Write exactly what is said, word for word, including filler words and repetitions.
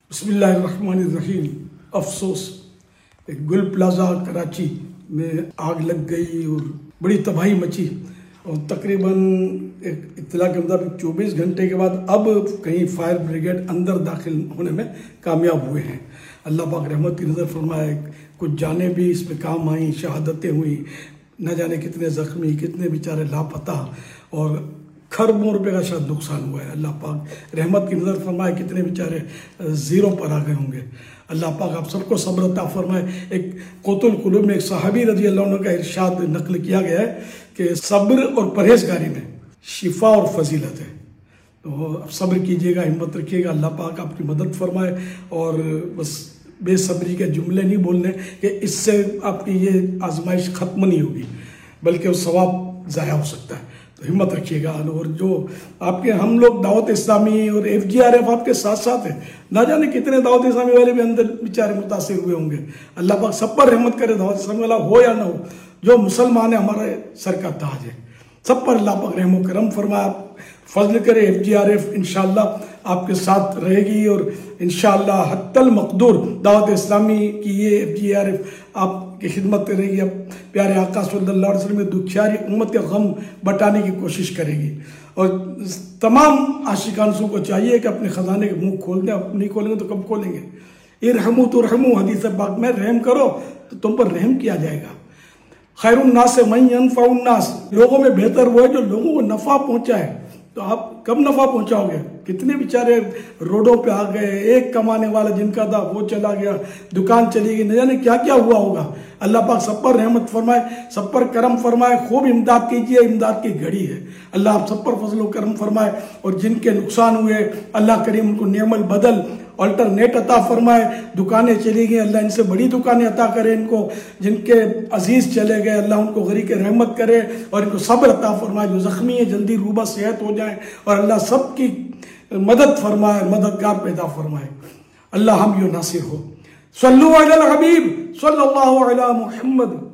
बिस्मिल्लाहिर्रहमानिर्रहीम। अफसोस, एक गुल प्लाजा कराची में आग लग गई और बड़ी तबाही मची और तकरीबन एक इत्तला के मुताबिक चौबीस घंटे के बाद अब कहीं फायर ब्रिगेड अंदर दाखिल होने में कामयाब हुए हैं। अल्लाह पाक रहमत की नज़र फरमाए। कुछ जानें भी इसमें काम आई, शहादतें हुई, न जाने कितने ज़ख्मी, कितने बेचारे लापता और खरबों रुपये का शायद नुकसान हुआ है। अल्लाह पाक रहमत की नज़र फरमाए। कितने बेचारे ज़ीरो पर आ गए होंगे। अल्लाह पाक आप सबको सब्र अता फरमाए। एक क़ुतुल क़ुलूब में एक सहाबी रज़ी अल्लाह अन्हु का इरशाद नकल किया गया है कि सब्र और परहेज़गारी में शिफा और फजीलत है। तो आप सब्र कीजिएगा, हिम्मत रखिएगा, अल्लाह पाक आपकी मदद फरमाए। और बस बेसब्री के जुमले नहीं बोलने कि इससे आपकी ये आजमाइश ख़त्म नहीं होगी, बल्कि वो सवाब ज़ाया हो सकता है। तो हिम्मत रखिएगा। और जो आपके हम लोग दावत इस्लामी और एफ जी आर एफ आपके साथ साथ है, ना जाने कितने दावत इस्लामी वाले भी अंदर बेचारे मुतासिर हुए होंगे। अल्लाह पाक सब पर रहमत करे। दावत इस्लामी वाला हो या ना हो, जो मुसलमान है हमारे सर का ताज है। सब पर अल्लाह पाक रहम करम फरमाए, फजल करे। एफ जी आर एफ इंशाअल्लाह आपके साथ रहेगी और इंशाअल्लाह हत्तल मकदूर दावत इस्लामी की ये एफ जी आर एफ आपकी खिदमत करेगी। अब प्यारे आका सल्लल्लाहु अलैहि वसल्लम में दुखियारी उम्मत के गम बटाने की कोशिश करेगी। और तमाम आशिकानसों को चाहिए कि अपने ख़जाने के मुंह खोल दें। अब नहीं खोलेंगे तो कब खोलेंगे? इरहमू तुरहमू, हदीस पाक में रहम करो तो तुम पर रहम किया जाएगा। खैरुन्नास मन यनफउन्नास, लोगों में बेहतर वो है जो लोगों को नफ़ा पहुँचाए। तो आप कब नफ़ा पहुंचाओगे? कितने बेचारे रोडों पे आ गए, एक कमाने वाला जिनका था वो चला गया, दुकान चली गई, न जाने क्या क्या हुआ होगा। अल्लाह पाक सब पर रहमत फरमाए, सब पर करम फरमाए। खूब इमदाद कीजिए, इमदाद की घड़ी है। अल्लाह आप सब पर फजल व करम फरमाए। और जिनके नुकसान हुए अल्लाह करीम उनको नेमल बदल अल्टरनेट अता फरमाए। दुकानें चली गई, अल्लाह इनसे बड़ी दुकानें अता करे इनको। जिनके अजीज चले गए अल्लाह उनको गरी के रहमत करे और इनको सब्र अता फरमाए। जो जख्मी है जल्दी रूबा सेहत हो जाए और अल्लाह सबकी मदद फरमाए, मददगार पैदा फरमाए। अल्लाह हम यो नासिर हो। सल्लु अलल हबीब सल्लल्लाहु अलैहि मुहम्मद।